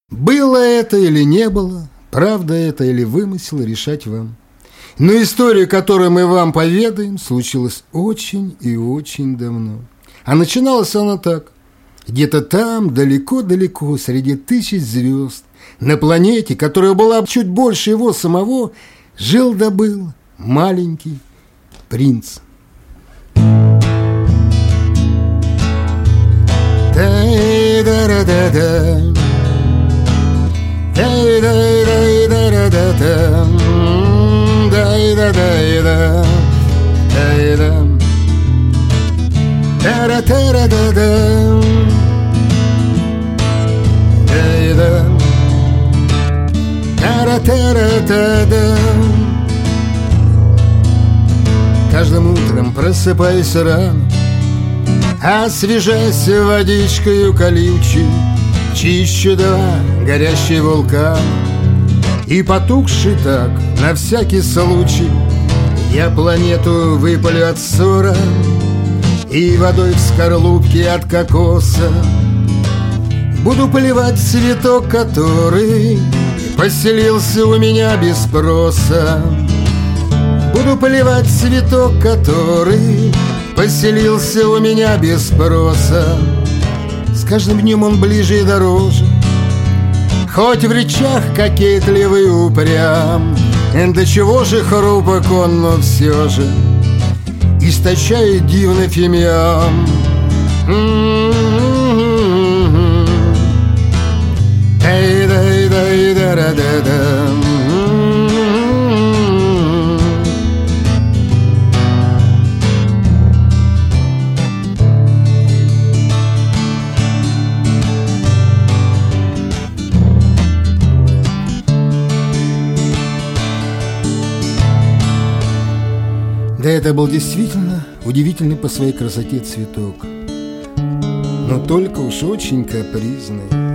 Было это или не было, правда это или вымысел, решать вам. Но история, которую мы вам поведаем, случилась очень и очень давно. А начиналась она так. Где-то там, далеко-далеко, среди тысяч звезд, на планете, которая была чуть больше его самого, жил да был маленький принц. Каждым утром просыпаюсь рано, освежаясь водичкою колючей, чищу два горящие вулкана. И потухший так, на всякий случай, я планету выпалю от ссора и водой в скорлупке от кокоса буду поливать цветок, который поселился у меня без спроса. Буду поливать цветок, который поселился у меня без спроса. С каждым днем он ближе и дороже, хоть в речах кокетливый и упрям. До чего же хрупок он, но все же источает дивный фимиам. Да, это был действительно удивительный по своей красоте цветок, но только уж очень капризный.